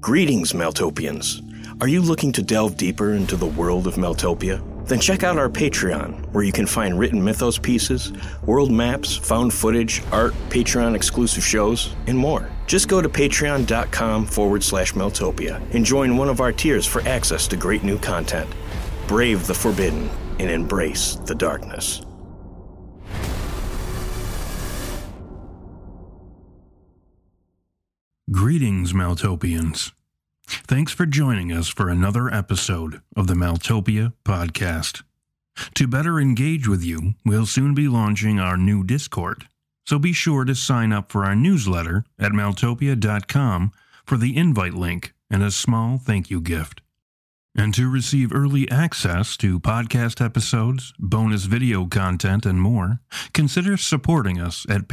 Greetings, Meltopians. Are you looking to delve deeper into the world of Meltopia? Then check out our Patreon, where you can find written mythos pieces, world maps, found footage, art, Patreon-exclusive shows, and more. Just go to patreon.com/Meltopia and join one of our tiers for access to great new content. Brave the forbidden and embrace the darkness. Greetings, Meltopians. Thanks for joining us for another episode of the Meltopia Podcast. To better engage with you, we'll soon be launching our new Discord, so be sure to sign up for our newsletter at meltopia.com for the invite link and a small thank you gift. And to receive early access to podcast episodes, bonus video content, and more, consider supporting us at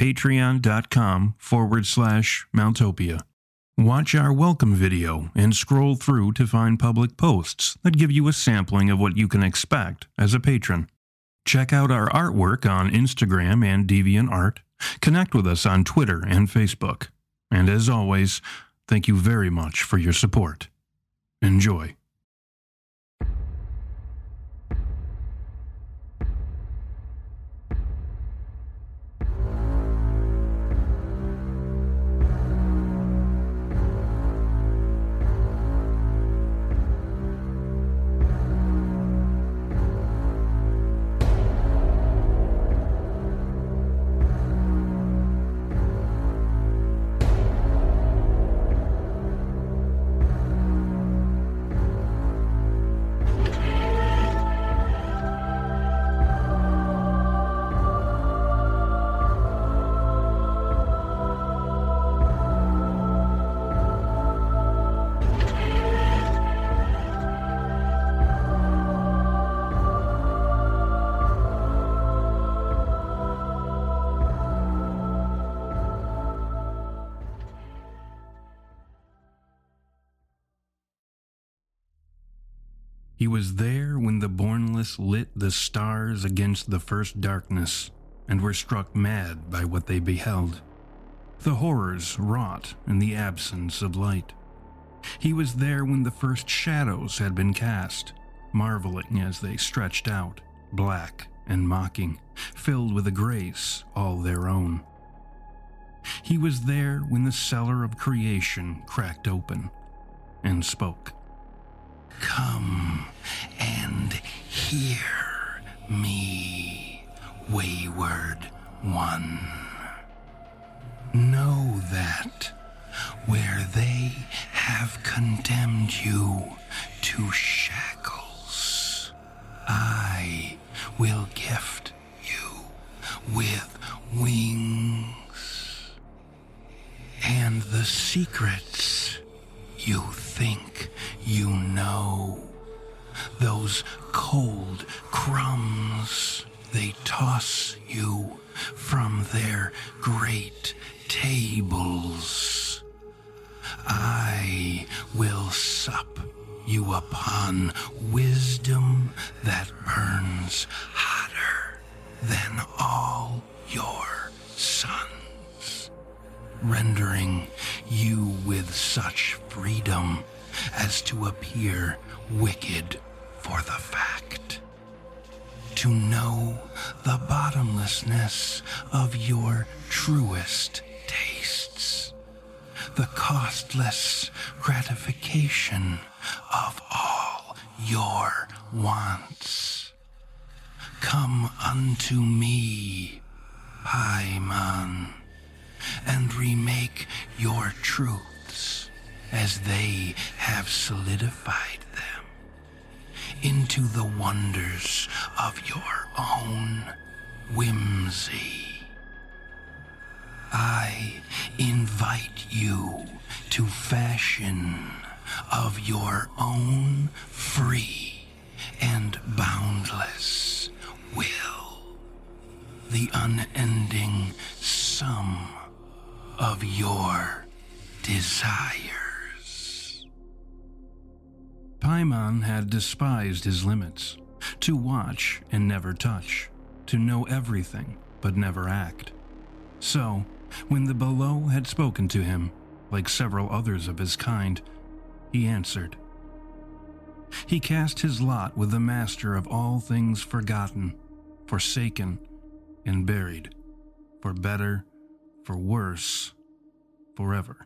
patreon.com/Meltopia. Watch our welcome video and scroll through to find public posts that give you a sampling of what you can expect as a patron. Check out our artwork on Instagram and DeviantArt. Connect with us on Twitter and Facebook. And as always, thank you very much for your support. Enjoy. He was there when the Bornless lit the stars against the first darkness, and were struck mad by what they beheld, the horrors wrought in the absence of light. He was there when the first shadows had been cast, marveling as they stretched out, black and mocking, filled with a grace all their own. He was there when the cellar of creation cracked open and spoke. Come and hear me, wayward one. Know that where they have condemned you to shackles, I will gift you with wings. And the secrets you think you know, those cold crumbs they toss you from their great tables, I will sup you upon wisdom that burns hotter than all your suns, rendering you with such freedom as to appear wicked for the fact, to know the bottomlessness of your truest tastes, the costless gratification of all your wants. Come unto me, Paimon, and remake your truths as they have solidified them into the wonders of your own whimsy. I invite you to fashion of your own free and boundless will the unending sum of your desires. Paimon had despised his limits, to watch and never touch, to know everything but never act. So, when the Below had spoken to him, like several others of his kind, he answered. He cast his lot with the master of all things forgotten, forsaken, and buried, for better, for worse, forever.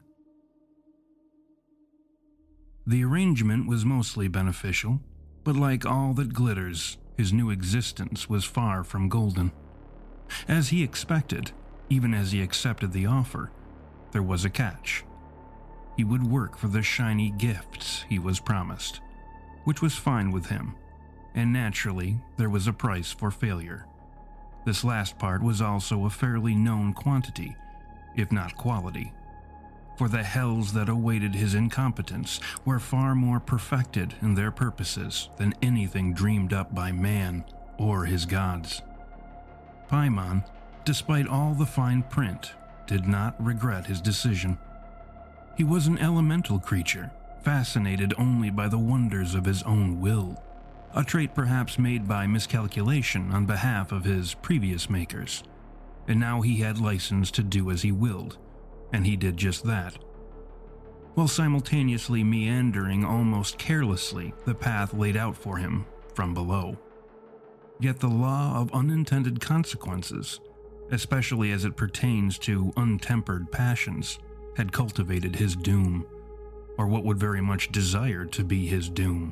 The arrangement was mostly beneficial, but like all that glitters, his new existence was far from golden. As he expected, even as he accepted the offer, there was a catch. He would work for the shiny gifts he was promised, which was fine with him, and naturally there was a price for failure. This last part was also a fairly known quantity, if not quality, for the hells that awaited his incompetence were far more perfected in their purposes than anything dreamed up by man or his gods. Paimon, despite all the fine print, did not regret his decision. He was an elemental creature, fascinated only by the wonders of his own will, a trait perhaps made by miscalculation on behalf of his previous makers. And now he had license to do as he willed, and he did just that, while simultaneously meandering almost carelessly the path laid out for him from below. Yet the law of unintended consequences, especially as it pertains to untempered passions, had cultivated his doom, or what would very much desire to be his doom.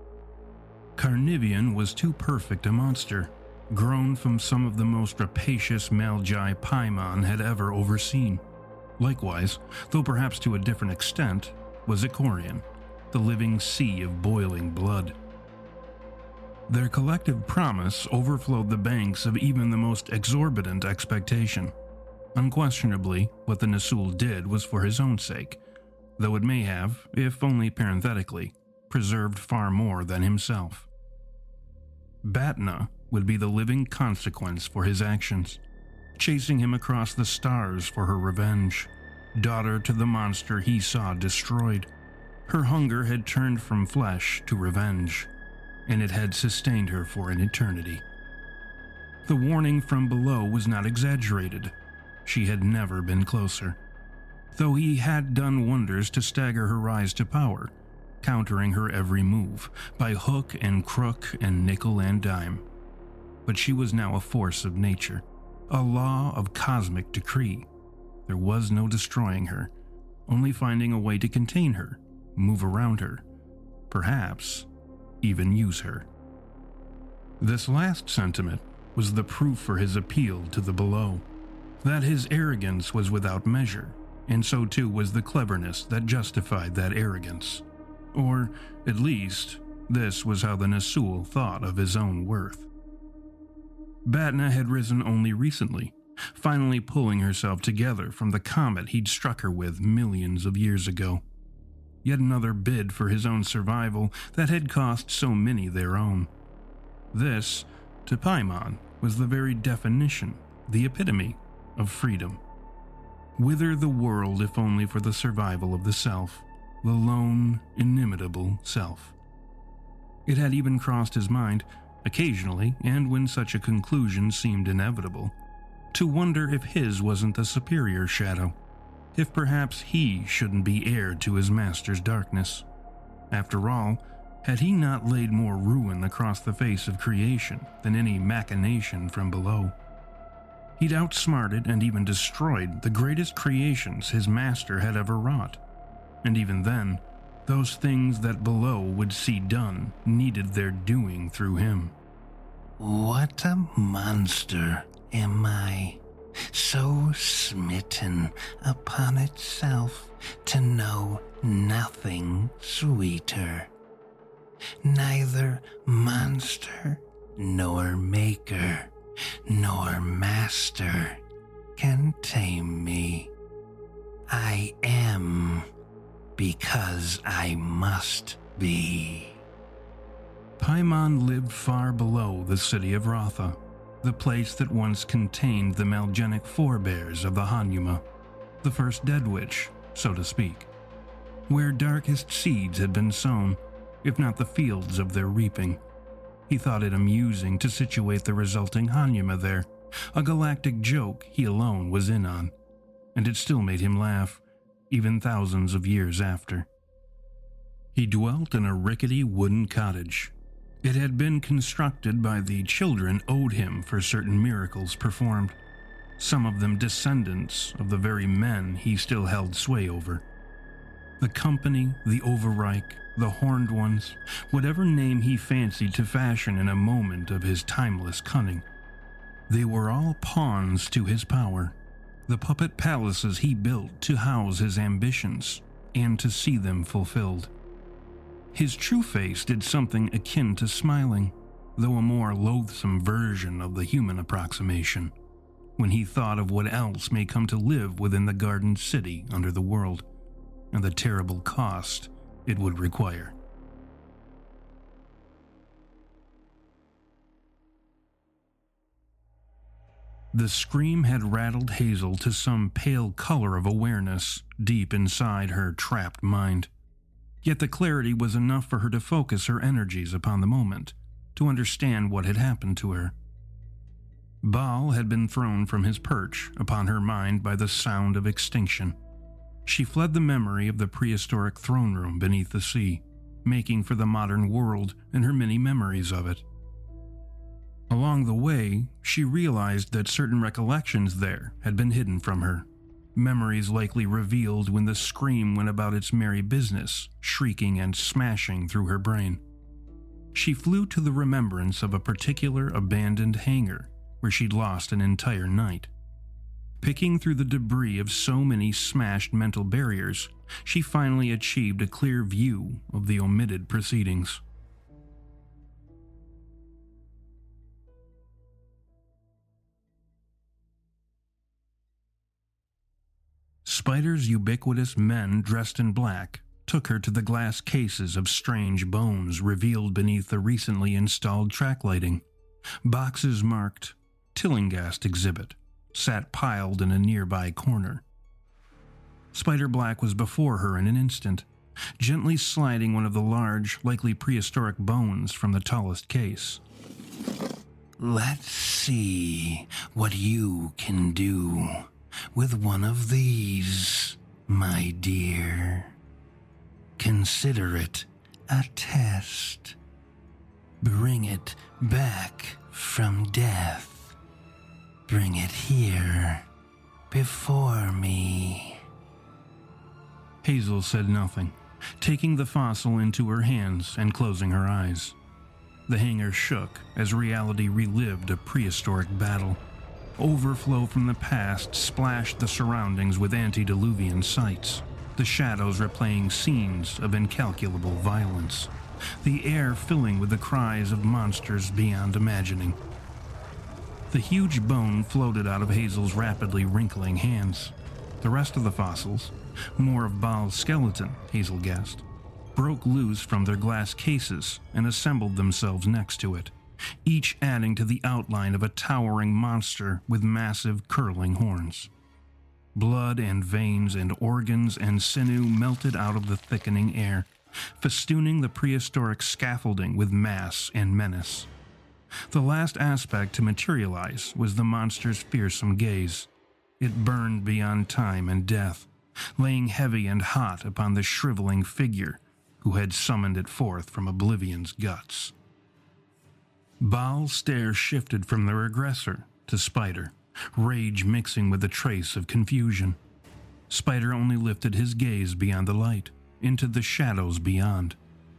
Carnivian was too perfect a monster, grown from some of the most rapacious Magi Paimon had ever overseen. Likewise, though perhaps to a different extent, was Icorian, the living sea of boiling blood. Their collective promise overflowed the banks of even the most exorbitant expectation. Unquestionably, what the Nasul did was for his own sake, though it may have, if only parenthetically, preserved far more than himself. Batna would be the living consequence for his actions, chasing him across the stars for her revenge, daughter to the monster he saw destroyed. Her hunger had turned from flesh to revenge, and it had sustained her for an eternity. The warning from below was not exaggerated. She had never been closer, though he had done wonders to stagger her rise to power, countering her every move by hook and crook and nickel and dime. But she was now a force of nature, a law of cosmic decree. There was no destroying her, only finding a way to contain her, move around her, perhaps even use her. This last sentiment was the proof for his appeal to the below, that his arrogance was without measure, and so too was the cleverness that justified that arrogance. Or, at least, this was how the Nasul thought of his own worth. Batna had risen only recently, finally pulling herself together from the comet he'd struck her with millions of years ago. Yet another bid for his own survival that had cost so many their own. This, to Paimon, was the very definition, the epitome, of freedom. Wither the world if only for the survival of the self, the lone, inimitable self. It had even crossed his mind, occasionally, and when such a conclusion seemed inevitable, to wonder if his wasn't the superior shadow, if perhaps he shouldn't be heir to his master's darkness. After all, had he not laid more ruin across the face of creation than any machination from below? He'd outsmarted and even destroyed the greatest creations his master had ever wrought. And even then, those things that below would see done needed their doing through him. What a monster am I, so smitten upon itself to know nothing sweeter. Neither monster nor maker nor master can tame me. I am because I must be. Paimon lived far below the city of Rotha, the place that once contained the Malgenic forebears of the Hanuma, the first dead witch, so to speak, where darkest seeds had been sown, if not the fields of their reaping. He thought it amusing to situate the resulting Hanuma there, a galactic joke he alone was in on, and it still made him laugh, even thousands of years after. He dwelt in a rickety wooden cottage. It had been constructed by the children owed him for certain miracles performed, some of them descendants of the very men he still held sway over. The company, the overreich, the horned ones, whatever name he fancied to fashion in a moment of his timeless cunning, they were all pawns to his power, the puppet palaces he built to house his ambitions and to see them fulfilled. His true face did something akin to smiling, though a more loathsome version of the human approximation, when he thought of what else may come to live within the garden city under the world, and the terrible cost it would require. The scream had rattled Hazel to some pale color of awareness deep inside her trapped mind. Yet the clarity was enough for her to focus her energies upon the moment, to understand what had happened to her. Baal had been thrown from his perch upon her mind by the sound of extinction. She fled the memory of the prehistoric throne room beneath the sea, making for the modern world and her many memories of it. Along the way, she realized that certain recollections there had been hidden from her, memories likely revealed when the scream went about its merry business, shrieking and smashing through her brain. She flew to the remembrance of a particular abandoned hangar where she'd lost an entire night. Picking through the debris of so many smashed mental barriers, she finally achieved a clear view of the omitted proceedings. Spider's ubiquitous men dressed in black took her to the glass cases of strange bones revealed beneath the recently installed track lighting. Boxes marked Tillinghast Exhibit sat piled in a nearby corner. Spider Black was before her in an instant, gently sliding one of the large, likely prehistoric bones from the tallest case. Let's see what you can do with one of these, my dear. Consider it a test. Bring it back from death. Bring it here, before me. Hazel said nothing, taking the fossil into her hands and closing her eyes. The hangar shook as reality relived a prehistoric battle. Overflow from the past splashed the surroundings with antediluvian sights, the shadows replaying scenes of incalculable violence, the air filling with the cries of monsters beyond imagining. The huge bone floated out of Hazel's rapidly wrinkling hands. The rest of the fossils, more of Baal's skeleton, Hazel guessed, broke loose from their glass cases and assembled themselves next to it, each adding to the outline of a towering monster with massive curling horns. Blood and veins and organs and sinew melted out of the thickening air, festooning the prehistoric scaffolding with mass and menace. The last aspect to materialize was the monster's fearsome gaze. It burned beyond time and death, laying heavy and hot upon the shriveling figure who had summoned it forth from oblivion's guts. Baal's stare shifted from their aggressor to Spider, rage mixing with a trace of confusion. Spider only lifted his gaze beyond the light, into the shadows beyond.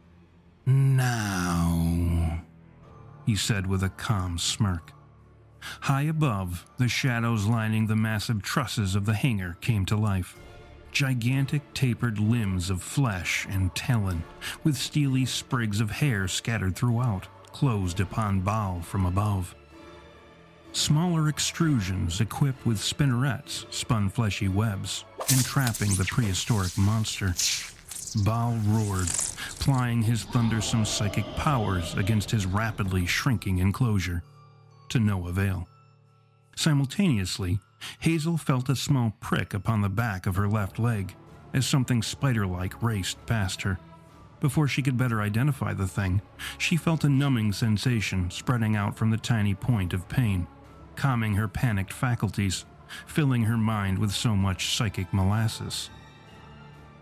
Now, he said with a calm smirk. High above, the shadows lining the massive trusses of the hangar came to life. Gigantic tapered limbs of flesh and talon, with steely sprigs of hair scattered throughout, closed upon Baal from above. Smaller extrusions equipped with spinnerets spun fleshy webs, entrapping the prehistoric monster. Baal roared, plying his thundersome psychic powers against his rapidly shrinking enclosure, to no avail. Simultaneously, Hazel felt a small prick upon the back of her left leg as something spider-like raced past her. Before she could better identify the thing, she felt a numbing sensation spreading out from the tiny point of pain, calming her panicked faculties, filling her mind with so much psychic molasses.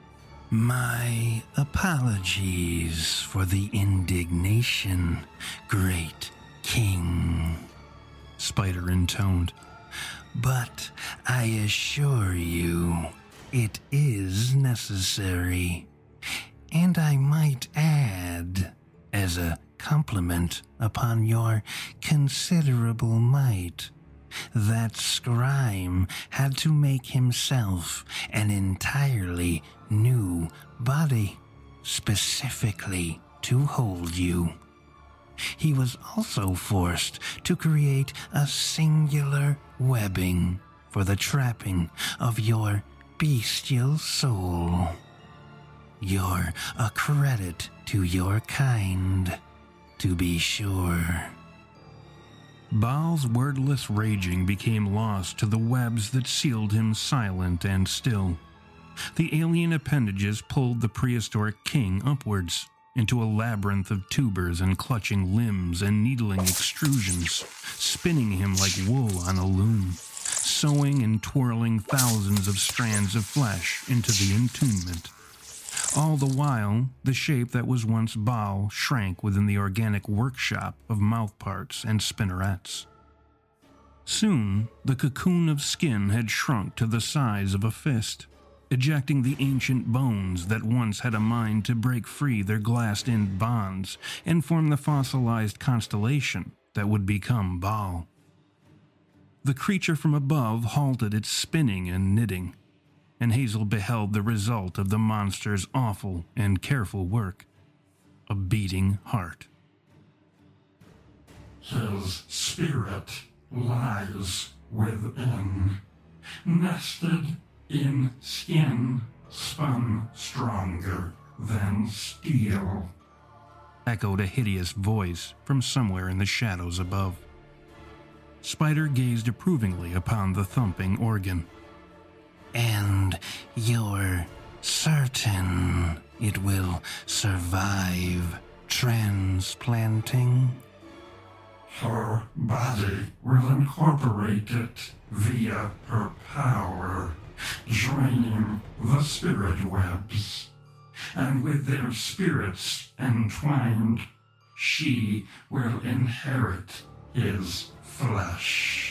My apologies for the indignation, great king, Spider intoned. but I assure you it is necessary. And I might add, as a compliment upon your considerable might, that Scrime had to make himself an entirely new body, specifically to hold you. He was also forced to create a singular webbing for the trapping of your bestial soul. You're a credit to your kind, to be sure. Baal's wordless raging became lost to the webs that sealed him silent and still. The alien appendages pulled the prehistoric king upwards into a labyrinth of tubers and clutching limbs and needling extrusions, spinning him like wool on a loom, sewing and twirling thousands of strands of flesh into the entombment. All the while, the shape that was once Baal shrank within the organic workshop of mouthparts and spinnerets. Soon, the cocoon of skin had shrunk to the size of a fist, ejecting the ancient bones that once had a mind to break free their glassed-in bonds and form the fossilized constellation that would become Baal. The creature from above halted its spinning and knitting, and Hazel beheld the result of the monster's awful and careful work, a beating heart. His spirit lies within, nested in skin, spun stronger than steel, echoed a hideous voice from somewhere in the shadows above. Spider gazed approvingly upon the thumping organ. And you're certain it will survive transplanting? her body will incorporate it via her power, joining the spirit webs. And with their spirits entwined, she will inherit his flesh.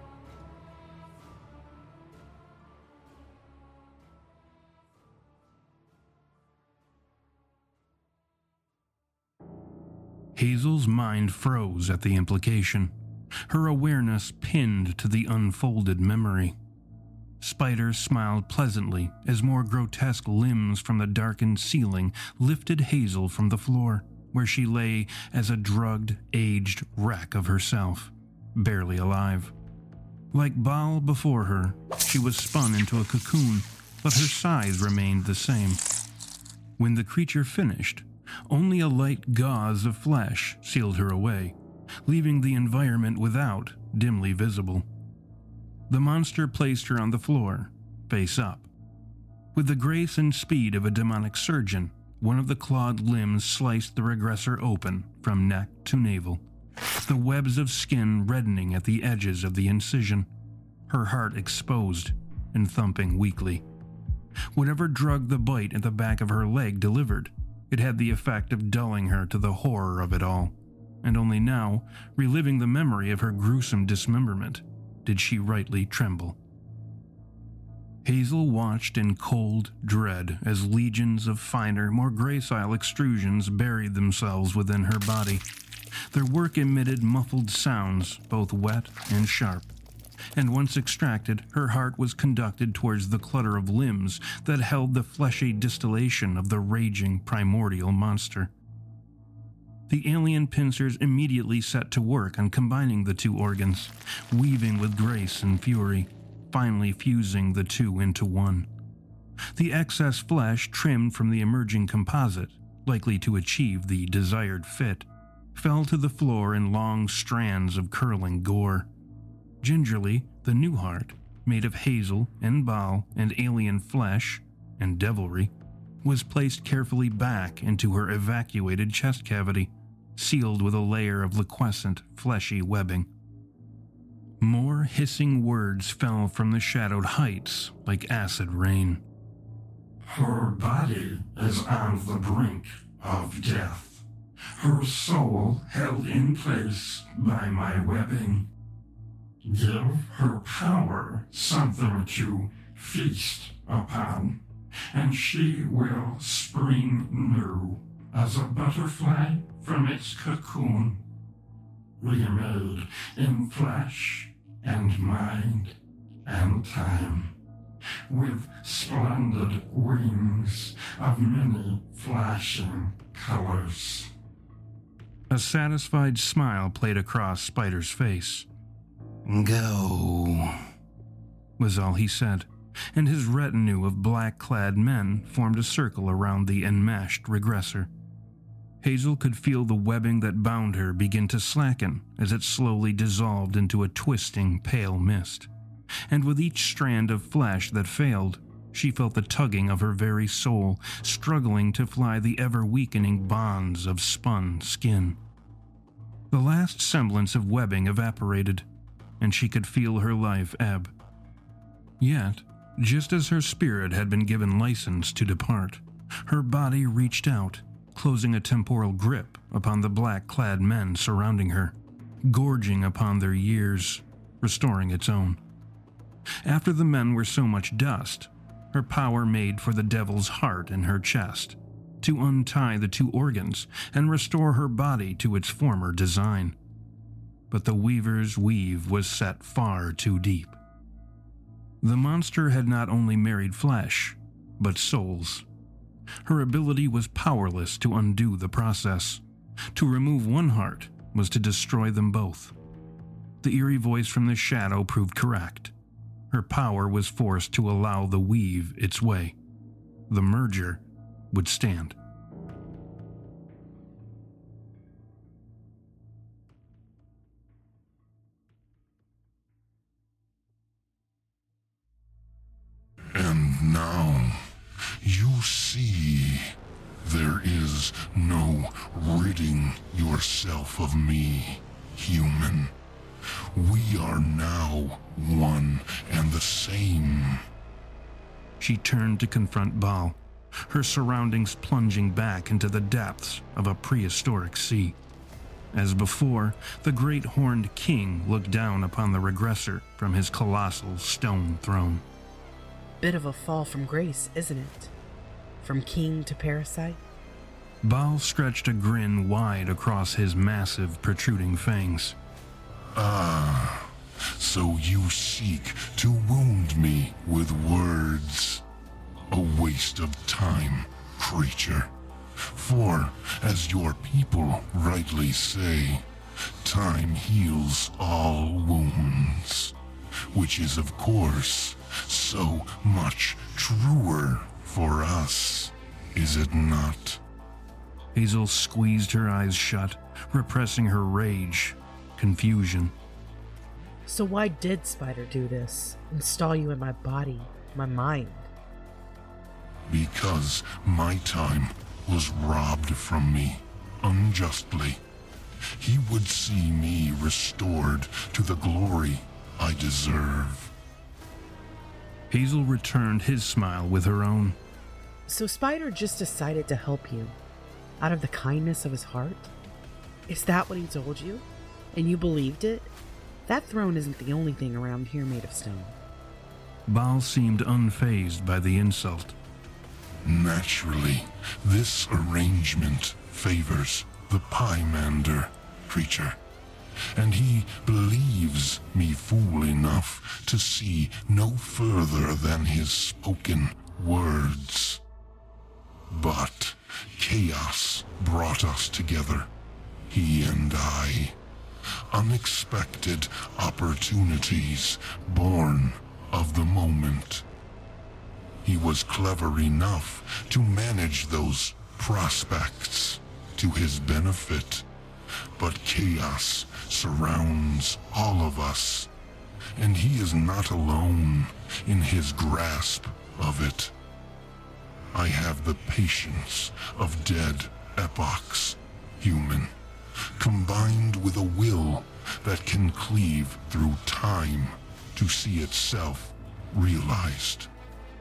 Hazel's mind froze at the implication, her awareness pinned to the unfolded memory. Spider smiled pleasantly as more grotesque limbs from the darkened ceiling lifted Hazel from the floor, where she lay as a drugged, aged wreck of herself, barely alive. Like Baal before her, she was spun into a cocoon, but her size remained the same. When the creature finished, only a light gauze of flesh sealed her away, leaving the environment without dimly visible. The monster placed her on the floor, face up. With the grace and speed of a demonic surgeon, one of the clawed limbs sliced the regressor open from neck to navel, the webs of skin reddening at the edges of the incision, her heart exposed and thumping weakly. Whatever drug the bite at the back of her leg delivered, it had the effect of dulling her to the horror of it all, and only now, reliving the memory of her gruesome dismemberment, did she rightly tremble. Hazel watched in cold dread as legions of finer, more gracile extrusions buried themselves within her body. Their work emitted muffled sounds, both wet and sharp, and once extracted, her heart was conducted towards the clutter of limbs that held the fleshy distillation of the raging primordial monster. The alien pincers immediately set to work on combining the two organs, weaving with grace and fury, finally fusing the two into one. The excess flesh trimmed from the emerging composite, likely to achieve the desired fit, fell to the floor in long strands of curling gore. Gingerly, the new heart, made of Hazel and Baal and alien flesh and devilry, was placed carefully back into her evacuated chest cavity, sealed with a layer of liquescent, fleshy webbing. More hissing words fell from the shadowed heights like acid rain. Her body is on the brink of death, her soul held in place by my webbing. Give her power something to feast upon, and she will spring new as a butterfly from its cocoon, remade in flesh and mind and time, with splendid wings of many flashing colors. A satisfied smile played across Spider's face. Go, was all he said, and his retinue of black-clad men formed a circle around the enmeshed regressor. Hazel could feel the webbing that bound her begin to slacken as it slowly dissolved into a twisting, pale mist. And with each strand of flesh that failed, she felt the tugging of her very soul, struggling to fly the ever-weakening bonds of spun skin. The last semblance of webbing evaporated, and she could feel her life ebb. Yet, just as her spirit had been given license to depart, her body reached out, closing a temporal grip upon the black-clad men surrounding her, gorging upon their years, restoring its own. After the men were so much dust, her power made for the devil's heart in her chest, to untie the two organs and restore her body to its former design. But the weaver's weave was set far too deep. The monster had not only married flesh, but souls. Her ability was powerless to undo the process. To remove one heart was to destroy them both. The eerie voice from the shadow proved correct. Her power was forced to allow the weave its way. The merger would stand. And now, you see, there is no ridding yourself of me, human. We are now one and the same. She turned to confront Baal, her surroundings plunging back into the depths of a prehistoric sea. As before, the great horned king looked down upon the regressor from his colossal stone throne. Bit of a fall from grace, isn't it? From king to parasite? Baal stretched a grin wide across his massive, protruding fangs. Ah, so you seek to wound me with words. A waste of time, creature. For, as your people rightly say, time heals all wounds. Which is, of course, so much truer for us, is it not? Hazel squeezed her eyes shut, repressing her rage, confusion. So why did Spider do this? Install you in my body, my mind? Because my time was robbed from me, unjustly. He would see me restored to the glory I deserve. Hazel returned his smile with her own. So Spider just decided to help you, out of the kindness of his heart? Is that what he told you? And you believed it? That throne isn't the only thing around here made of stone. Baal seemed unfazed by the insult. Naturally, this arrangement favors the Pymander creature, and he believes me fool enough to see no further than his spoken words. But chaos brought us together, he and I. Unexpected opportunities born of the moment. He was clever enough to manage those prospects to his benefit, but chaos surrounds all of us, and he is not alone in his grasp of it. I have the patience of dead epochs, human, combined with a will that can cleave through time to see itself realized.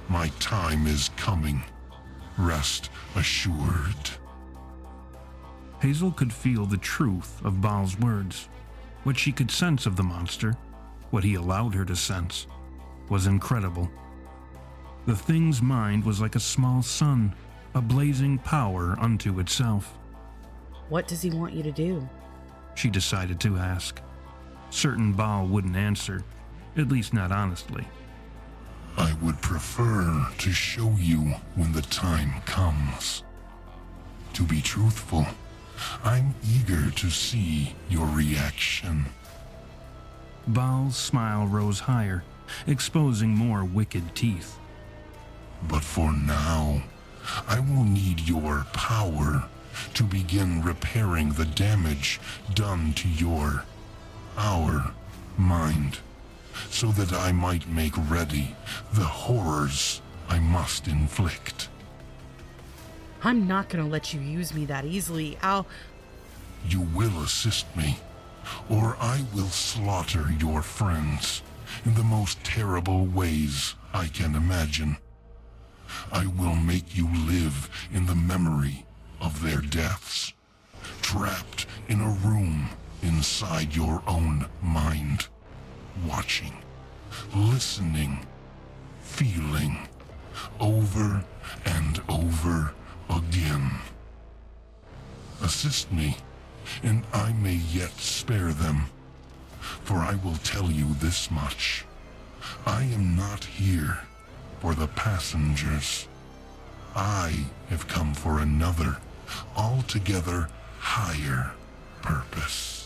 My time is coming. Rest assured. Hazel could feel the truth of Baal's words. What she could sense of the monster, what he allowed her to sense, was incredible. The thing's mind was like a small sun, a blazing power unto itself. What does he want you to do? She decided to ask. Certain Baal wouldn't answer, at least not honestly. I would prefer to show you when the time comes. To be truthful, I'm eager to see your reaction. Baal's smile rose higher, exposing more wicked teeth. But for now, I will need your power to begin repairing the damage done to our mind, so that I might make ready the horrors I must inflict. I'm not gonna let you use me that easily. You will assist me, or I will slaughter your friends in the most terrible ways I can imagine. I will make you live in the memory of their deaths, trapped in a room inside your own mind, watching, listening, feeling, over and over again. Assist me, and I may yet spare them, for I will tell you this much. I am not here for the passengers. I have come for another, altogether higher purpose.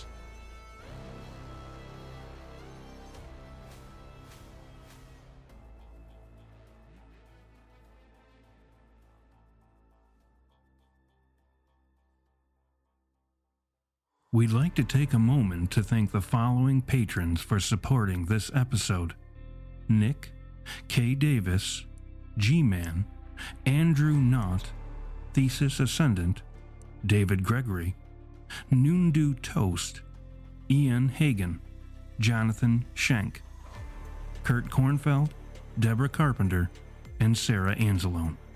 We'd like to take a moment to thank the following patrons for supporting this episode: Nick, K. Davis, G-Man, Andrew Knott, Thesis Ascendant, David Gregory, Noondew Toast, Ian Hagen, Jonathan Schenk, Kurt Kornfeld, Deborah Carpenter, and Sarah Anzalone.